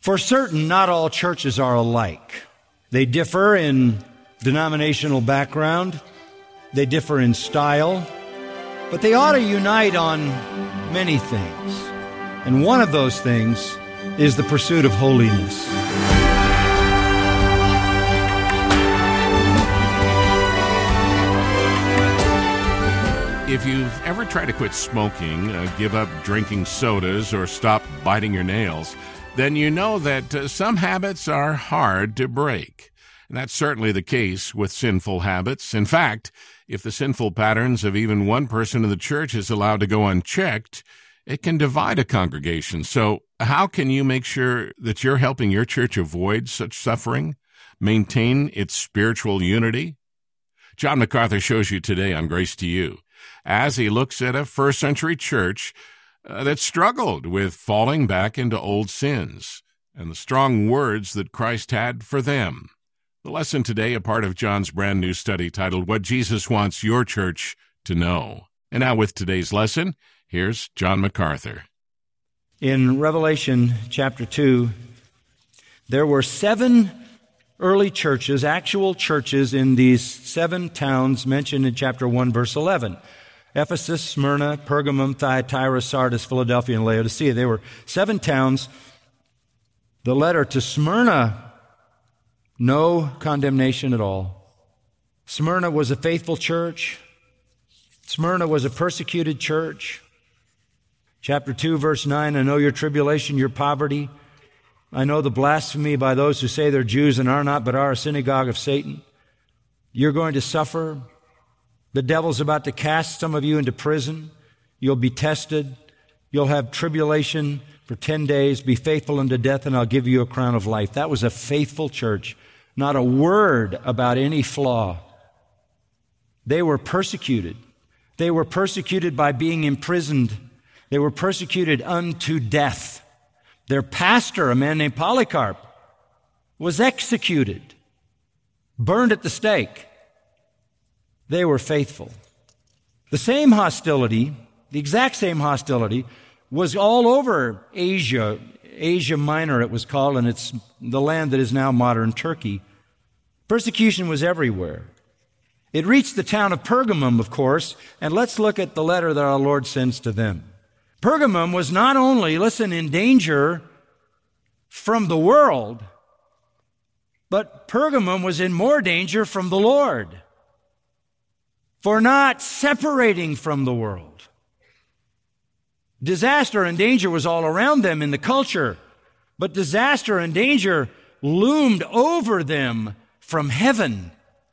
For certain, not all churches are alike. They differ in denominational background. They differ in style. But they ought to unite on many things. And one of those things is the pursuit of holiness. If you've ever tried to quit smoking, give up drinking sodas, or stop biting your nails, then you know that some habits are hard to break. And that's certainly the case with sinful habits. In fact, if the sinful patterns of even one person in the church is allowed to go unchecked, it can divide a congregation. So how can you make sure that you're helping your church avoid such suffering, maintain its spiritual unity? John MacArthur shows you today on Grace to You, as he looks at a first-century church that struggled with falling back into old sins and the strong words that Christ had for them. The lesson today, a part of John's brand new study titled, What Jesus Wants Your Church to Know. And now with today's lesson, here's John MacArthur. In Revelation chapter 2, there were 7 early churches, actual churches in these 7 towns mentioned in chapter 1, verse 11. Ephesus, Smyrna, Pergamum, Thyatira, Sardis, Philadelphia, and Laodicea. They were 7 towns. The letter to Smyrna, no condemnation at all. Smyrna was a faithful church. Smyrna was a persecuted church. Chapter 2, verse 9, I know your tribulation, your poverty. I know the blasphemy by those who say they're Jews and are not, but are a synagogue of Satan. You're going to suffer. The devil's about to cast some of you into prison. You'll be tested. You'll have tribulation for 10 days. Be faithful unto death, and I'll give you a crown of life. That was a faithful church. Not a word about any flaw. They were persecuted. They were persecuted by being imprisoned. They were persecuted unto death. Their pastor, a man named Polycarp, was executed, burned at the stake. They were faithful. The same hostility, the exact same hostility, was all over Asia. Asia Minor it was called, and it's the land that is now modern Turkey. Persecution was everywhere. It reached the town of Pergamum, of course, and let's look at the letter that our Lord sends to them. Pergamum was not only, in danger from the world, but Pergamum was in more danger from the Lord for not separating from the world. Disaster and danger was all around them in the culture, but disaster and danger loomed over them from heaven.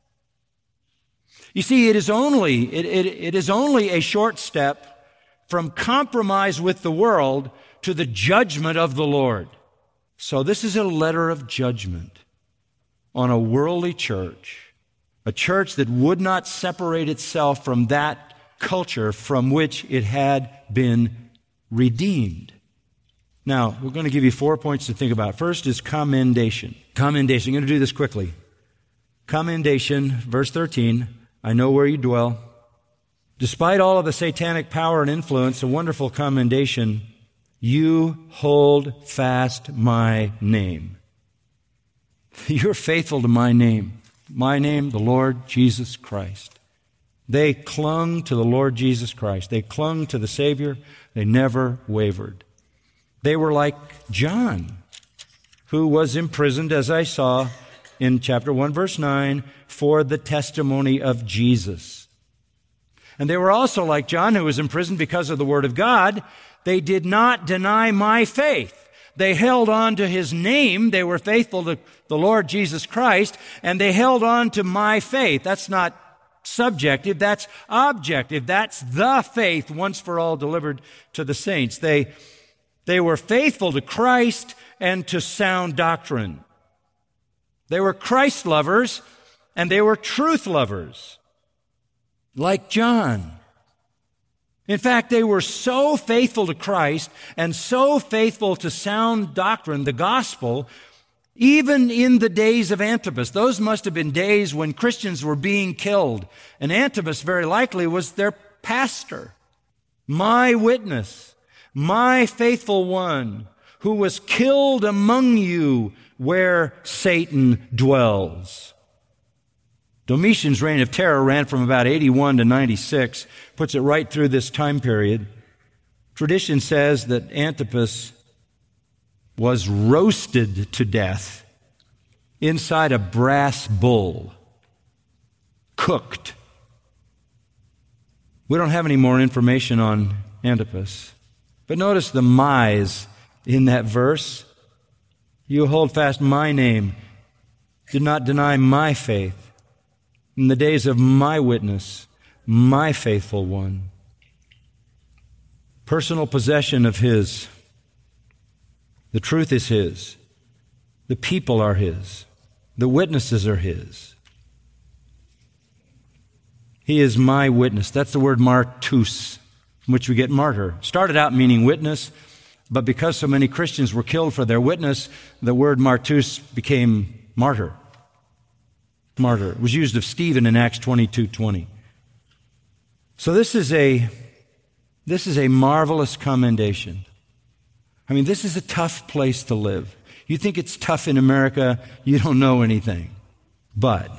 You see, it is only a short step from compromise with the world to the judgment of the Lord. So this is a letter of judgment on a worldly church, a church that would not separate itself from that culture from which it had been redeemed. Now, we're going to give you 4 points to think about. First is commendation. Commendation. I'm going to do this quickly. Commendation, verse 13, I know where you dwell. Despite all of the satanic power and influence, a wonderful commendation, you hold fast my name. You're faithful to my name. My name, the Lord Jesus Christ. They clung to the Lord Jesus Christ. They clung to the Savior. They never wavered. They were like John, who was imprisoned, as I saw in chapter 1, verse 9, for the testimony of Jesus. And they were also like John, who was imprisoned because of the Word of God. They did not deny my faith. They held on to His name. They were faithful to the Lord Jesus Christ, and they held on to my faith. That's not subjective, that's objective. That's the faith once for all delivered to the saints. They were faithful to Christ and to sound doctrine. They were Christ lovers, and they were truth lovers, like John. In fact, they were so faithful to Christ and so faithful to sound doctrine, the gospel, even in the days of Antipas. Those must have been days when Christians were being killed. And Antipas very likely was their pastor, my witness, my faithful one, who was killed among you where Satan dwells. Domitian's reign of terror ran from about 81 to 96, puts it right through this time period. Tradition says that Antipas was roasted to death inside a brass bull, cooked. We don't have any more information on Antipas. But notice the my's in that verse. You hold fast my name. Do not deny my faith. In the days of my witness, my faithful one. Personal possession of his. The truth is his. The people are his. The witnesses are his. He is my witness. That's the word martus, from which we get martyr. Started out meaning witness, but because so many Christians were killed for their witness, the word martus became martyr. Martyr. It was used of Stephen in Acts 22:20. So this is a marvelous commendation. I mean, this is a tough place to live. You think it's tough in America, you don't know anything. But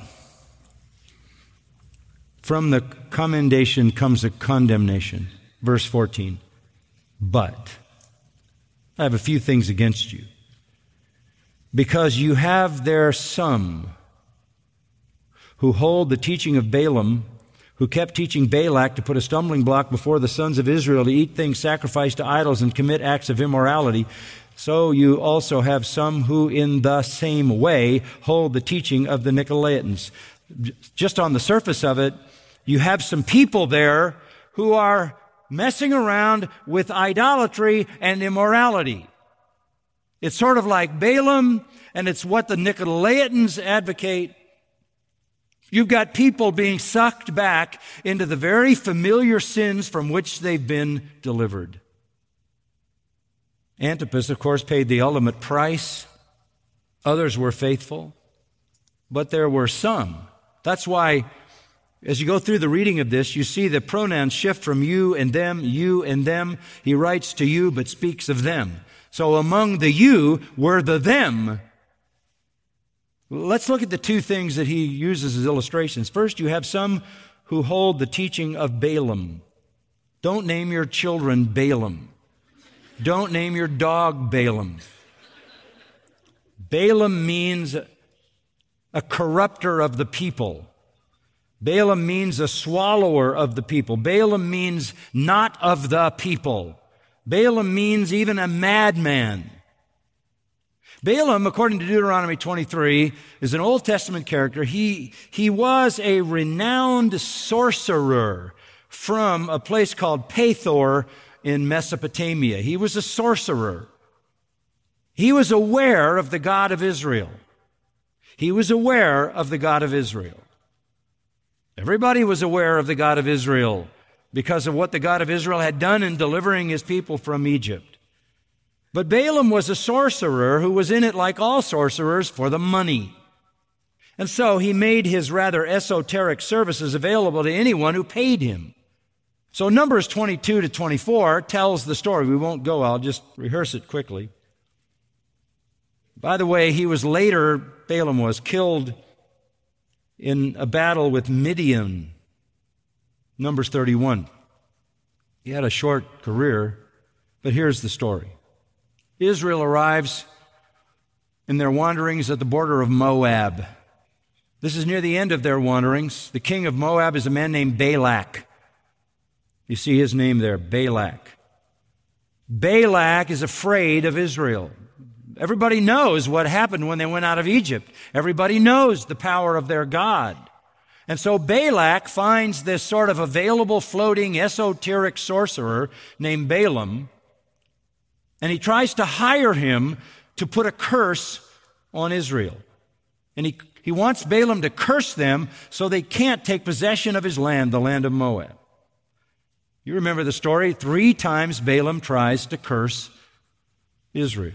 from the commendation comes a condemnation. Verse 14. But I have a few things against you. Because you have there some who hold the teaching of Balaam, who kept teaching Balak to put a stumbling block before the sons of Israel to eat things sacrificed to idols and commit acts of immorality. So you also have some who in the same way hold the teaching of the Nicolaitans. Just on the surface of it, you have some people there who are messing around with idolatry and immorality. It's sort of like Balaam, and it's what the Nicolaitans advocate. You've got people being sucked back into the very familiar sins from which they've been delivered. Antipas, of course, paid the ultimate price. Others were faithful, but there were some. That's why, as you go through the reading of this, you see the pronouns shift from you and them, you and them. He writes to you, but speaks of them. So among the you were the them. Let's look at the two things that he uses as illustrations. First, you have some who hold the teaching of Balaam. Don't name your children Balaam. Don't name your dog Balaam. Balaam means a corrupter of the people. Balaam means a swallower of the people. Balaam means not of the people. Balaam means even a madman. Balaam, according to Deuteronomy 23, is an Old Testament character. He was a renowned sorcerer from a place called Pethor in Mesopotamia. He was a sorcerer. He was aware of the God of Israel. He was aware of the God of Israel. Everybody was aware of the God of Israel because of what the God of Israel had done in delivering his people from Egypt. But Balaam was a sorcerer who was in it, like all sorcerers, for the money. And so he made his rather esoteric services available to anyone who paid him. So Numbers 22 to 24 tells the story. We won't go, I'll just rehearse it quickly. By the way, Balaam was killed in a battle with Midian. Numbers 31. He had a short career, but here's the story. Israel arrives in their wanderings at the border of Moab. This is near the end of their wanderings. The king of Moab is a man named Balak. You see his name there, Balak. Balak is afraid of Israel. Everybody knows what happened when they went out of Egypt. Everybody knows the power of their God. And so Balak finds this sort of available, floating, esoteric sorcerer named Balaam, and he tries to hire him to put a curse on Israel. And he wants Balaam to curse them so they can't take possession of his land, the land of Moab. You remember the story? 3 times Balaam tries to curse Israel.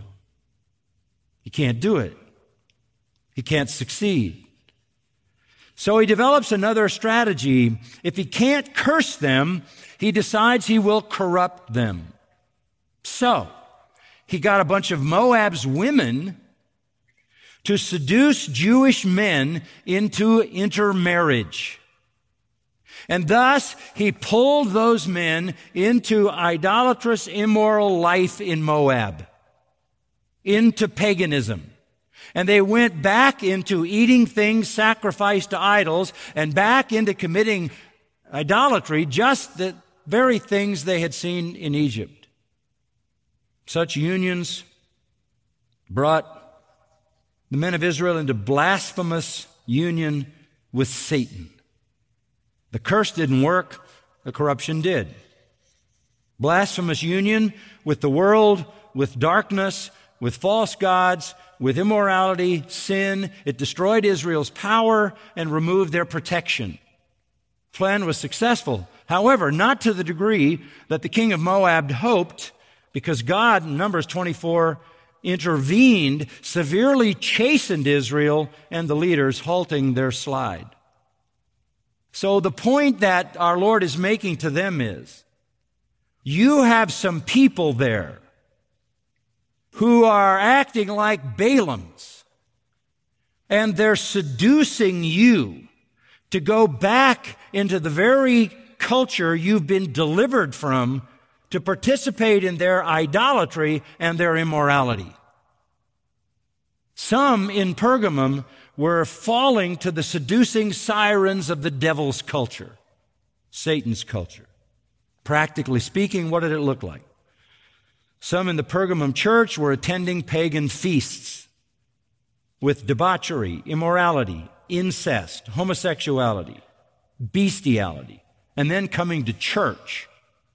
He can't do it. He can't succeed. So he develops another strategy. If he can't curse them, he decides he will corrupt them. So he got a bunch of Moab's women to seduce Jewish men into intermarriage. And thus, he pulled those men into idolatrous, immoral life in Moab, into paganism. And they went back into eating things sacrificed to idols and back into committing idolatry, just the very things they had seen in Egypt. Such unions brought the men of Israel into blasphemous union with Satan. The curse didn't work, the corruption did. Blasphemous union with the world, with darkness, with false gods, with immorality, sin. It destroyed Israel's power and removed their protection. The plan was successful. However, not to the degree that the king of Moab hoped, because God, in Numbers 24, intervened, severely chastened Israel and the leaders, halting their slide. So the point that our Lord is making to them is, you have some people there who are acting like Balaams, and they're seducing you to go back into the very culture you've been delivered from to participate in their idolatry and their immorality. Some in Pergamum were falling to the seducing sirens of the devil's culture, Satan's culture. Practically speaking, what did it look like? Some in the Pergamum church were attending pagan feasts with debauchery, immorality, incest, homosexuality, bestiality, and then coming to church.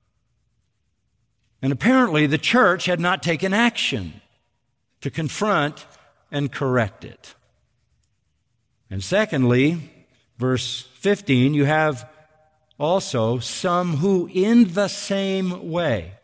And apparently the church had not taken action to confront and correct it. And secondly, verse 15, you have also some who in the same way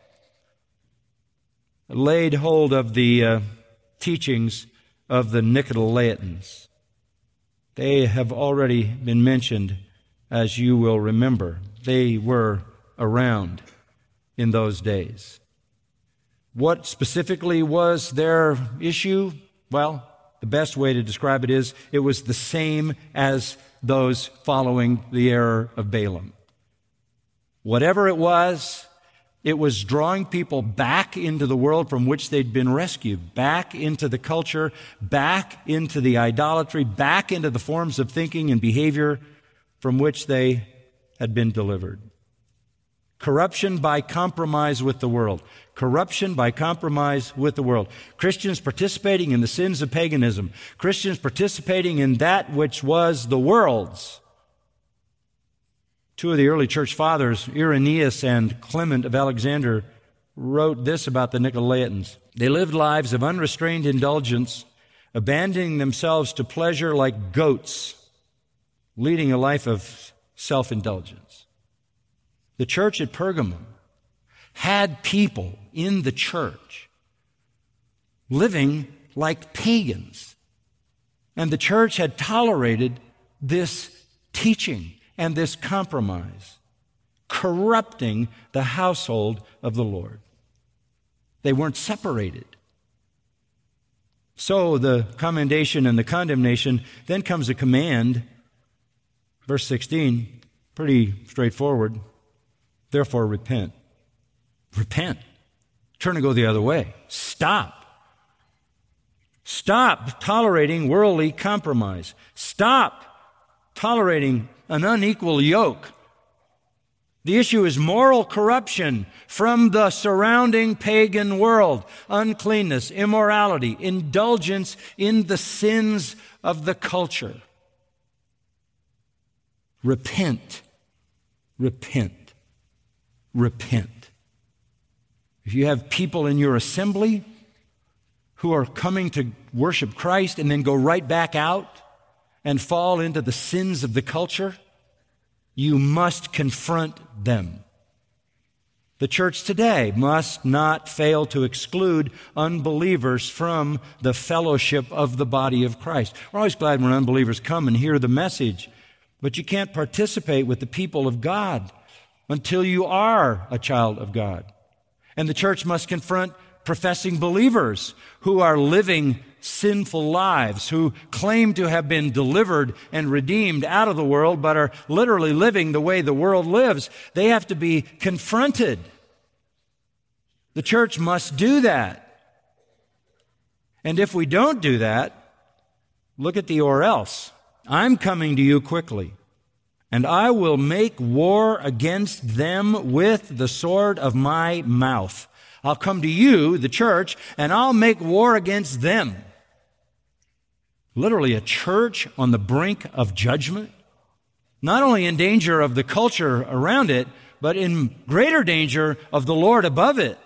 laid hold of the teachings of the Nicolaitans. They have already been mentioned, as you will remember. They were around in those days. What specifically was their issue? Well, the best way to describe it is, it was the same as those following the error of Balaam. Whatever it was drawing people back into the world from which they'd been rescued, back into the culture, back into the idolatry, back into the forms of thinking and behavior from which they had been delivered. Corruption by compromise with the world. Corruption by compromise with the world. Christians participating in the sins of paganism. Christians participating in that which was the world's. Two of the early church fathers, Irenaeus and Clement of Alexander, wrote this about the Nicolaitans. They lived lives of unrestrained indulgence, abandoning themselves to pleasure like goats, leading a life of self-indulgence. The church at Pergamum had people in the church living like pagans. And the church had tolerated this teaching and this compromise, corrupting the household of the Lord. They weren't separated. So the commendation and the condemnation, then comes a command. Verse 16, pretty straightforward. Therefore, repent. Repent. Turn and go the other way. Stop. Stop tolerating worldly compromise. Stop tolerating an unequal yoke. The issue is moral corruption from the surrounding pagan world. Uncleanness, immorality, indulgence in the sins of the culture. Repent. Repent. Repent. If you have people in your assembly who are coming to worship Christ and then go right back out and fall into the sins of the culture, you must confront them. The church today must not fail to exclude unbelievers from the fellowship of the body of Christ. We're always glad when unbelievers come and hear the message, but you can't participate with the people of God until you are a child of God. And the church must confront professing believers who are living sinful lives, who claim to have been delivered and redeemed out of the world, but are literally living the way the world lives. They have to be confronted. The church must do that. And if we don't do that, look at the or else. I'm coming to you quickly, and I will make war against them with the sword of my mouth. I'll come to you, the church, and I'll make war against them. Literally a church on the brink of judgment, not only in danger of the culture around it, but in greater danger of the Lord above it.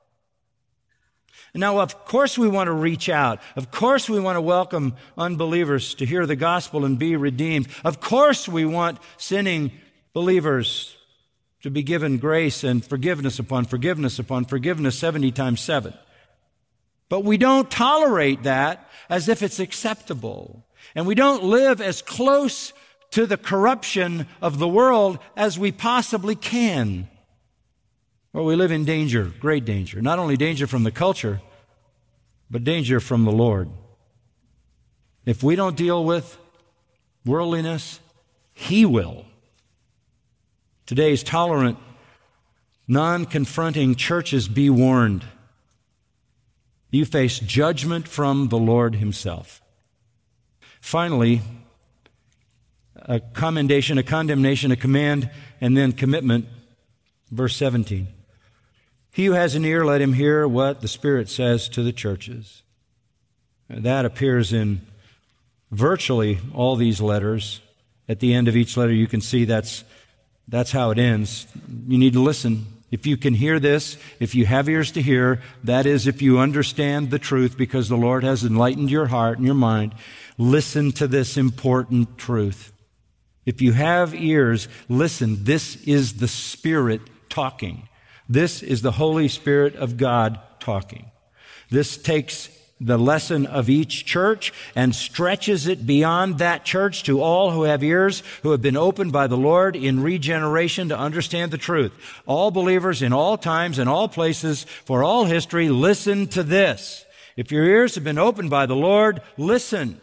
Now, of course we want to reach out. Of course we want to welcome unbelievers to hear the gospel and be redeemed. Of course we want sinning believers to be given grace and forgiveness upon forgiveness upon forgiveness 70 times 7. But we don't tolerate that as if it's acceptable. And we don't live as close to the corruption of the world as we possibly can. Or we live in danger, great danger. Not only danger from the culture, but danger from the Lord. If we don't deal with worldliness, He will. Today's tolerant, non-confronting churches, be warned. You face judgment from the Lord Himself. Finally, a commendation, a condemnation, a command, and then commitment. Verse 17. He who has an ear, let him hear what the Spirit says to the churches. That appears in virtually all these letters. At the end of each letter, you can see that's how it ends. You need to listen. If you can hear this, if you have ears to hear, that is, if you understand the truth because the Lord has enlightened your heart and your mind, listen to this important truth. If you have ears, listen. This is the Spirit talking. This is the Holy Spirit of God talking. This takes the lesson of each church and stretches it beyond that church to all who have ears, who have been opened by the Lord in regeneration to understand the truth. All believers in all times and all places for all history, listen to this. If your ears have been opened by the Lord, listen.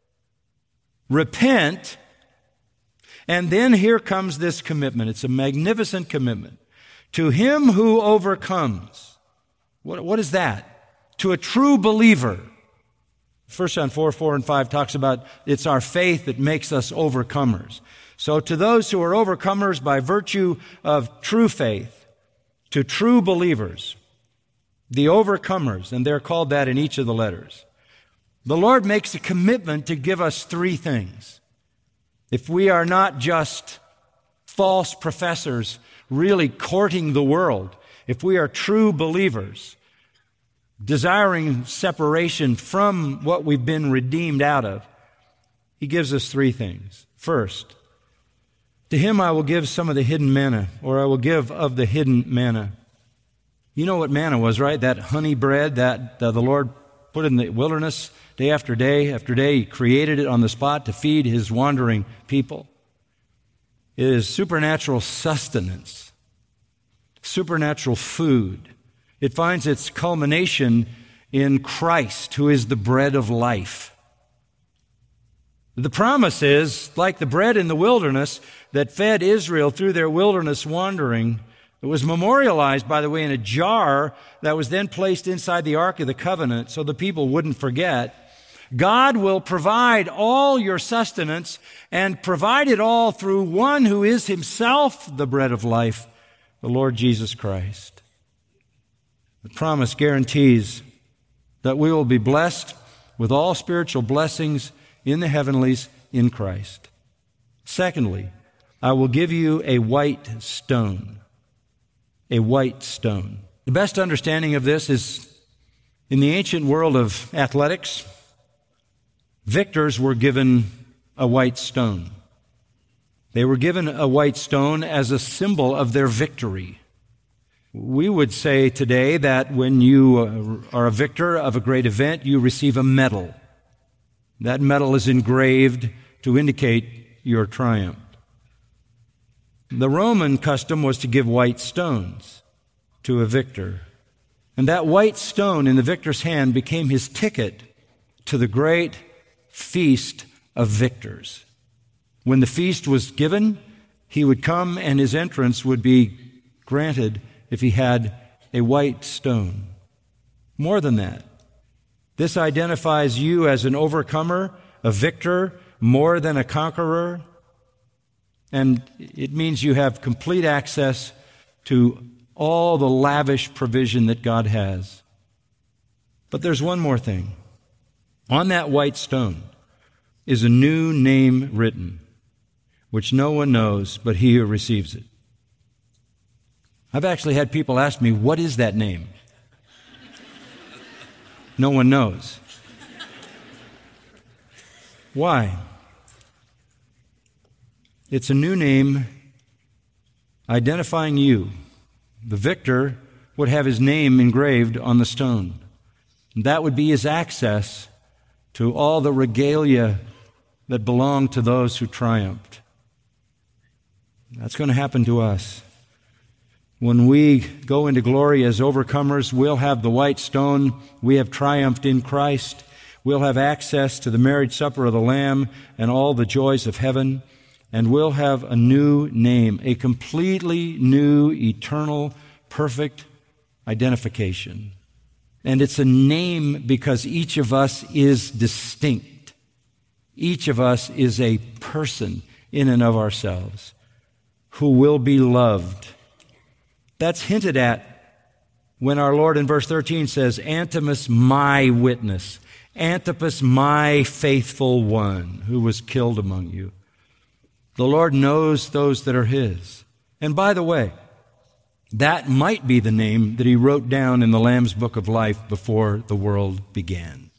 Repent. And then here comes this commitment. It's a magnificent commitment. To him who overcomes. What is that? To a true believer. 1 John 4 and 5 talks about it's our faith that makes us overcomers. So to those who are overcomers by virtue of true faith, to true believers, the overcomers, and they're called that in each of the letters, the Lord makes a commitment to give us three things. If we are not just false professors really courting the world, if we are true believers, desiring separation from what we've been redeemed out of, He gives us three things. First, to him I will give some of the hidden manna, or I will give of the hidden manna. You know what manna was, right? That honey bread that the Lord put in the wilderness day after day after day. He created it on the spot to feed His wandering people. It is supernatural sustenance, supernatural food. It finds its culmination in Christ, who is the bread of life. The promise is, like the bread in the wilderness that fed Israel through their wilderness wandering, it was memorialized, by the way, in a jar that was then placed inside the Ark of the Covenant so the people wouldn't forget. God will provide all your sustenance and provide it all through one who is Himself the bread of life, the Lord Jesus Christ. The promise guarantees that we will be blessed with all spiritual blessings in the heavenlies in Christ. Secondly, I will give you a white stone. A white stone. The best understanding of this is in the ancient world of athletics, victors were given a white stone. They were given a white stone as a symbol of their victory. We would say today that when you are a victor of a great event, you receive a medal. That medal is engraved to indicate your triumph. The Roman custom was to give white stones to a victor. And that white stone in the victor's hand became his ticket to the great feast of victors. When the feast was given, he would come and his entrance would be granted if he had a white stone. More than that, this identifies you as an overcomer, a victor, more than a conqueror, and it means you have complete access to all the lavish provision that God has. But there's one more thing. On that white stone is a new name written, which no one knows but he who receives it. I've actually had people ask me, what is that name? No one knows. Why? It's a new name identifying you. The victor would have his name engraved on the stone. And that would be his access to all the regalia that belong to those who triumphed. That's going to happen to us. When we go into glory as overcomers, we'll have the white stone. We have triumphed in Christ. We'll have access to the marriage supper of the Lamb and all the joys of heaven. And we'll have a new name, a completely new, eternal, perfect identification. And it's a name because each of us is distinct. Each of us is a person in and of ourselves who will be loved. That's hinted at when our Lord in verse 13 says, Antipas, my witness, Antipas, my faithful one, who was killed among you. The Lord knows those that are His. And by the way, that might be the name that He wrote down in the Lamb's Book of Life before the world began.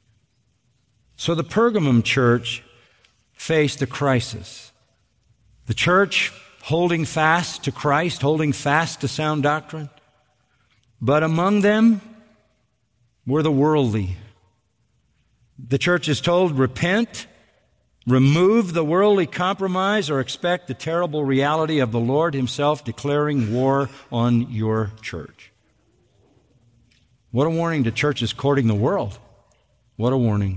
So the Pergamum church faced a crisis. The church holding fast to Christ, holding fast to sound doctrine. But among them were the worldly. The church is told, repent, remove the worldly compromise, or expect the terrible reality of the Lord Himself declaring war on your church. What a warning to churches courting the world. What a warning.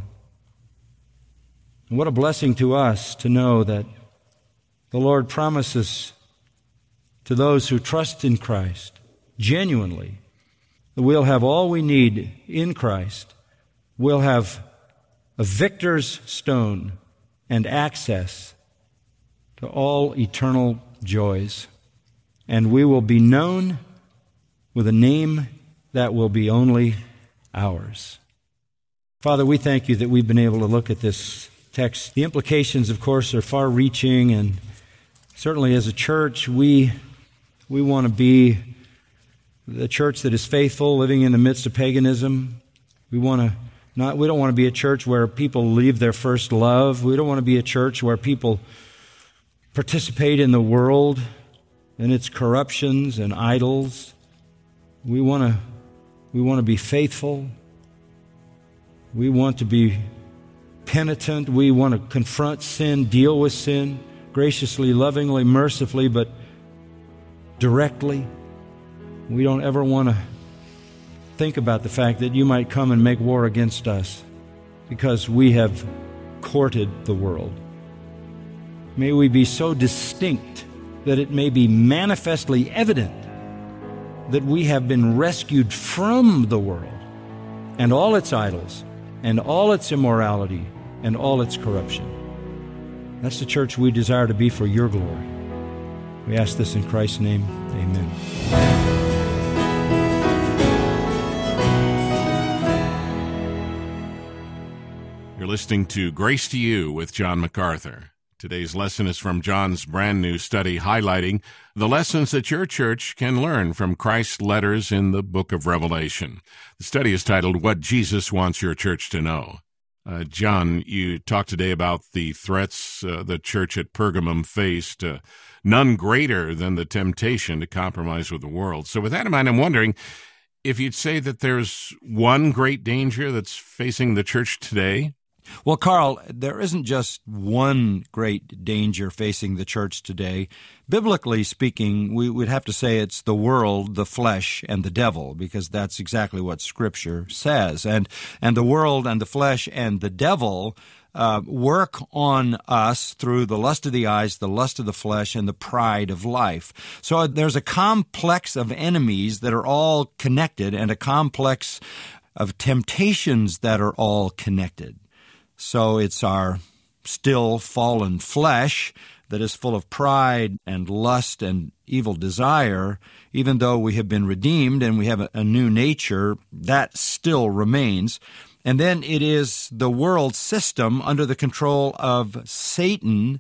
And what a blessing to us to know that the Lord promises to those who trust in Christ genuinely that we'll have all we need in Christ. We'll have a victor's stone and access to all eternal joys. And we will be known with a name that will be only ours. Father, we thank You that we've been able to look at this text. The implications, of course, are far-reaching, and certainly as a church, we want to be the church that is faithful, living in the midst of paganism. We don't want to be a church where people leave their first love. We don't want to be a church where people participate in the world and its corruptions and idols. We want to be faithful. We want to be penitent. We want to confront sin, deal with sin, graciously, lovingly, mercifully, but directly. We don't ever want to think about the fact that You might come and make war against us because we have courted the world. May we be so distinct that it may be manifestly evident that we have been rescued from the world and all its idols and all its immorality and all its corruption. That's the church we desire to be for Your glory. We ask this in Christ's name. Amen. You're listening to Grace to You with John MacArthur. Today's lesson is from John's brand new study highlighting the lessons that your church can learn from Christ's letters in the book of Revelation. The study is titled, What Jesus Wants Your Church to Know. John, you talked today about the threats the church at Pergamum faced, none greater than the temptation to compromise with the world. So with that in mind, I'm wondering if you'd say that there's one great danger that's facing the church today. Well, Carl, there isn't just one great danger facing the church today. Biblically speaking, we would have to say it's the world, the flesh, and the devil, because that's exactly what Scripture says. And the world and the flesh and the devil work on us through the lust of the eyes, the lust of the flesh, and the pride of life. So there's a complex of enemies that are all connected, and a complex of temptations that are all connected. So it's our still fallen flesh that is full of pride and lust and evil desire. Even though we have been redeemed and we have a new nature, that still remains. And then it is the world system under the control of Satan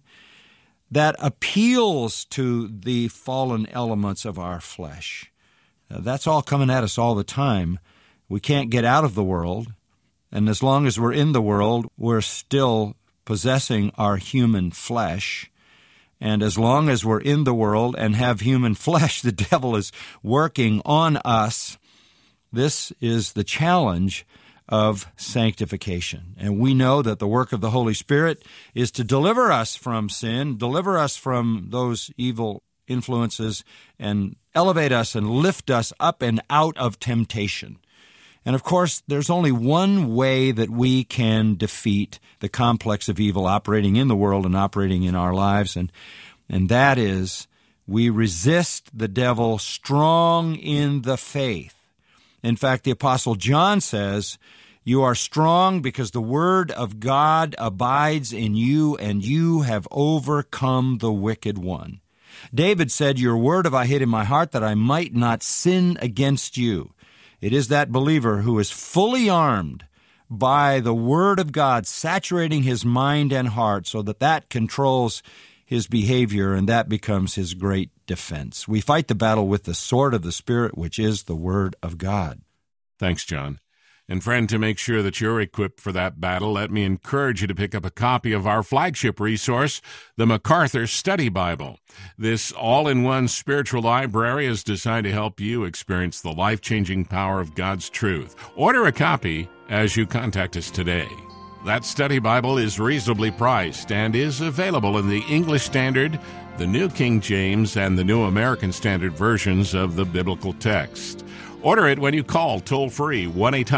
that appeals to the fallen elements of our flesh. That's all coming at us all the time. We can't get out of the world. And as long as we're in the world, we're still possessing our human flesh. And as long as we're in the world and have human flesh, the devil is working on us. This is the challenge of sanctification. And we know that the work of the Holy Spirit is to deliver us from sin, deliver us from those evil influences, and elevate us and lift us up and out of temptation. And of course, there's only one way that we can defeat the complex of evil operating in the world and operating in our lives, and that is we resist the devil strong in the faith. In fact, the Apostle John says, "You are strong because the word of God abides in you, and you have overcome the wicked one." David said, "Your word have I hid in my heart that I might not sin against you." It is that believer who is fully armed by the Word of God, saturating his mind and heart so that controls his behavior, and that becomes his great defense. We fight the battle with the sword of the Spirit, which is the Word of God. Thanks, John. And friend, to make sure that you're equipped for that battle, let me encourage you to pick up a copy of our flagship resource, the MacArthur Study Bible. This all-in-one spiritual library is designed to help you experience the life-changing power of God's truth. Order a copy as you contact us today. That study Bible is reasonably priced and is available in the English Standard, the New King James, and the New American Standard versions of the biblical text. Order it when you call toll-free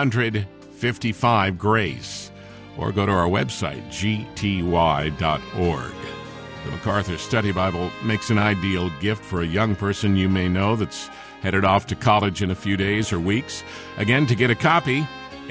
1-800-55-GRACE or go to our website, gty.org. The MacArthur Study Bible makes an ideal gift for a young person you may know that's headed off to college in a few days or weeks. Again, to get a copy,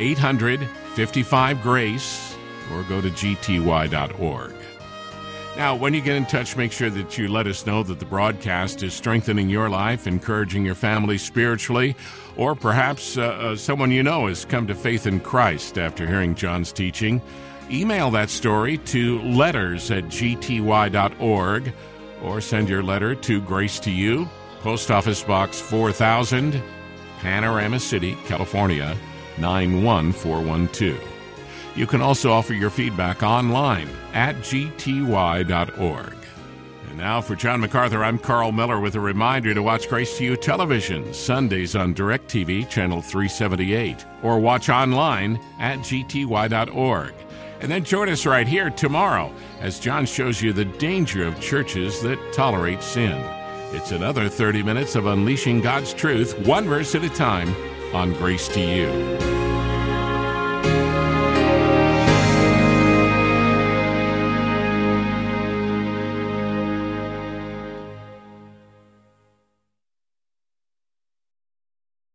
800-55-GRACE or go to gty.org. Now, when you get in touch, make sure that you let us know that the broadcast is strengthening your life, encouraging your family spiritually, or perhaps someone you know has come to faith in Christ after hearing John's teaching. Email that story to letters@gty.org or send your letter to Grace to You, Post Office Box 4000, Panorama City, California, 91412. You can also offer your feedback online at gty.org. And now for John MacArthur, I'm Carl Miller with a reminder to watch Grace to You Television, Sundays on DirecTV, Channel 378, or watch online at gty.org. And then join us right here tomorrow as John shows you the danger of churches that tolerate sin. It's another 30 minutes of unleashing God's truth, one verse at a time, on Grace to You.